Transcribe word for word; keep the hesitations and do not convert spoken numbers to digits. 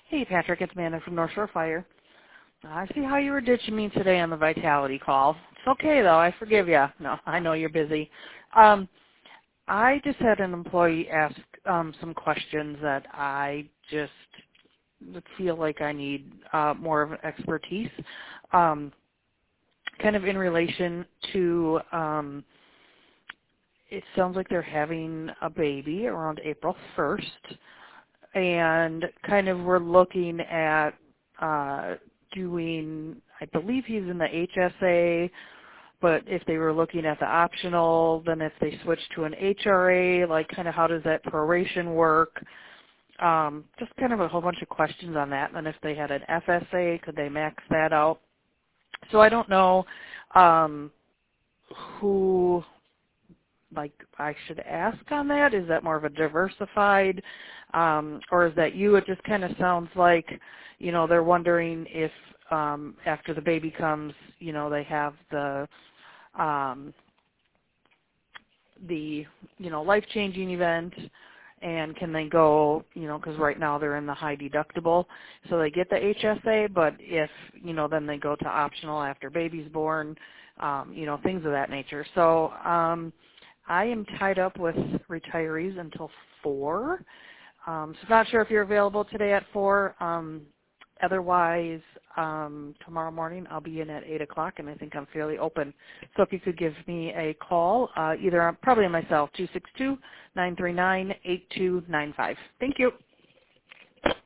Hey, Patrick, it's Amanda from North Shore Fire. I see how you were ditching me today on the Vitality call. It's okay, though. I forgive you. No, I know you're busy. Um, I just had an employee ask um, some questions that I just feel like I need uh, more of an expertise, um, kind of in relation to, um, it sounds like they're having a baby around April first, and kind of we're looking at uh, doing, I believe he's in the H S A, but if they were looking at the optional, then if they switch to an H R A, like kind of how does that proration work? Um, just kind of a whole bunch of questions on that. And if they had an F S A, could they max that out? So I don't know um, who, like, I should ask on that. Is that more of a diversified, um, or is that you? It just kind of sounds like, you know, they're wondering if um, after the baby comes, you know, they have the um, the you know life-changing event, and can they go, you know, because right now they're in the high deductible, so they get the H S A, but if, you know, then they go to optional after baby's born, um, you know, things of that nature. So um, I am tied up with retirees until four, um, so not sure if you're available today at four. Um, otherwise, um, tomorrow morning I'll be in at eight o'clock, and I think I'm fairly open. So if you could give me a call, uh, either on, probably on my cell, two six two, nine three nine, eight two nine five. Thank you.